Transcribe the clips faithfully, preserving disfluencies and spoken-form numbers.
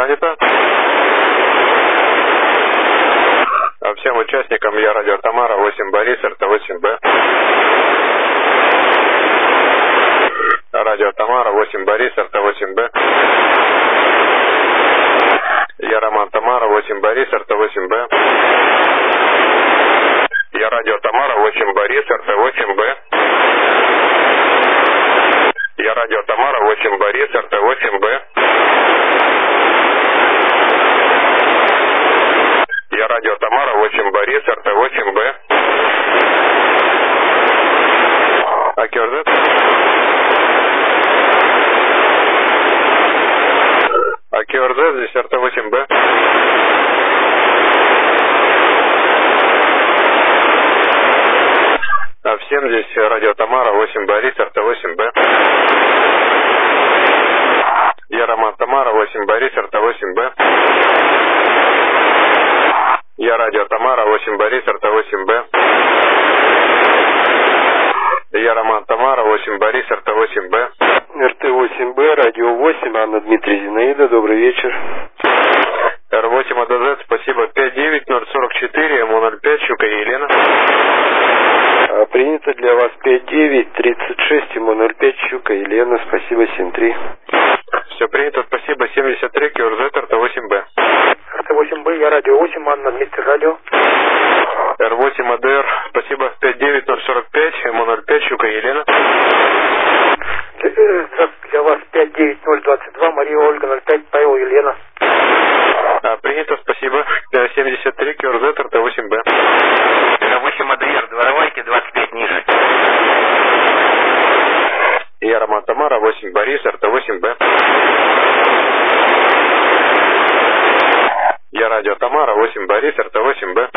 занято. А всем участникам я радио Тамара, восемь Борис, эр тэ восемь бэ. Радио Тамара, восемь Борис, эр тэ восемь бэ. Я Роман Тамара, восемь Борис, эр тэ восемь бэ. Я радио Тамара, восемь Борис, эр тэ восемь бэ. Я радио Тамара, восемь Борис, эр тэ восемь бэ. Я радио Тамара, восемь Борис, эр тэ восемь бэ. Акерзет. Акерзет, здесь эр тэ восемь бэ. А всем здесь радио Тамара, восемь Борис, эр тэ восемь бэ. Я Роман Тамара, восемь Борис, эр тэ восемь бэ. Я радио Тамара, восемь Борис, эр тэ восемь бэ. Я Роман Тамара, восемь Борис, эр тэ восемь бэ. эр тэ восемь бэ, радио восемь, Анна Дмитрий Зинаида, добрый вечер. эр восемь а дэ зет, спасибо, пять девять ноль сорок четыре, эм ноль пять, Щука Елена. А, принято для вас пять девять тридцать шесть, эм ноль пять, Щука Елена, спасибо, семь три. Все принято, спасибо, семьдесят три, ка эр зет, эр тэ восемь бэ. эр тэ восемь бэ, я радио восемь, Анна Дмитрий, радио. эр восемь а дэ эр, спасибо, пять девять ноль сорок пять, эм ноль пять, Щука Елена. Для вас пять девять ноль двадцать два, Мария Ольга, ноль пять, Павел Елена. А, принято, спасибо, семьдесят три, ка эр зет, эр тэ восемь бэ. эр восемь а дэ эр, Дворовайки, двадцать пять ниже. Я Роман Тамара, восемь Борис, эр тэ восемь бэ. Я радио Тамара, восемь Борис, эр тэ восемь бэ.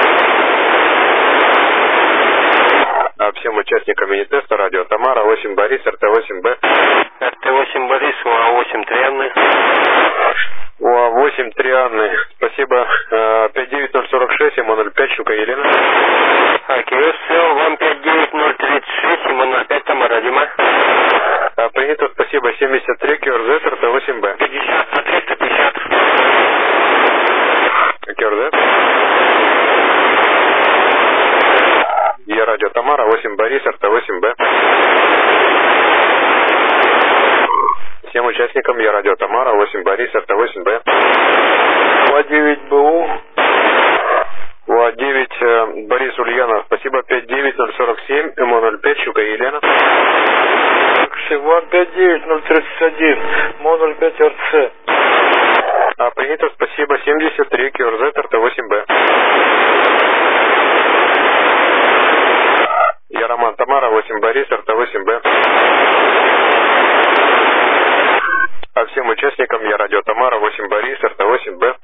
А всем участникам мини-теста радио Тамара, восемь Борис, эр тэ восемь бэ. эр тэ восемь Борис, у а восемь три Анны. у а восемь три Анны, спасибо, пять девять ноль сорок шесть, эм ноль пять, Щука Елена. АКС, вам пять девять ноль тридцать шесть, эм ноль пять, Тамара Дима. А, принято, спасибо, семьдесят три, ка эр зет, эр тэ восемь бэ. пятьдесят на триста пятьдесят. ка эр зет. Я радио Тамара, восемь Борис, эр тэ восемь бэ. Всем участникам я радио Тамара, восемь Борис, эр тэ восемь бэ. у а девять бэ у. у а девять э, Борис Ульянов, спасибо, пять девять ноль сорок семь, эм ноль пять, Щука Елена. Всего пять девять ноль тридцать один, эм ноль пять, эр цэ. А, принято, спасибо, семьдесят три, ка эр зет, эр тэ восемь бэ. Я Роман Тамара, восемь Борис, эр тэ восемь бэ. А всем участникам я радио Тамара, восемь Борис, эр тэ восемь бэ.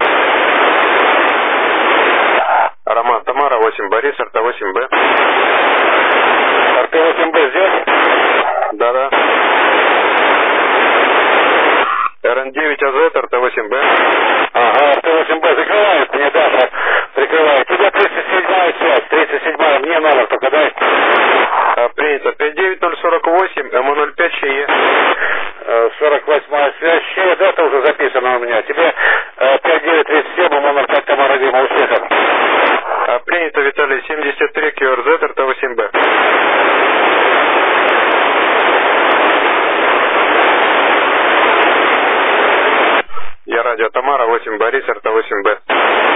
Роман Тамара, восемь Борис, эр тэ восемь бэ. эр тэ восемь бэ здесь? Да-да. эр эн девять а зет, эр тэ восемь бэ. Ага, эр тэ восемь бэ закрывает, мне даже прикрывает. Тебе тридцать седьмая связь, тридцать седьмая, мне номер только дай. А, принято, пять девять ноль сорок восемь, эм ноль пять, ЩЕ. сорок восьмая связь, ЩЕ, это уже записано у меня. Тебе пять девять тридцать семь, эм ноль пять, Тамара Дима, успехов. А, принято, Виталий, семьдесят три, ка эр зет, эр тэ восемь бэ. Я радио Тамара, восемь Борис, эр тэ восемь бэ.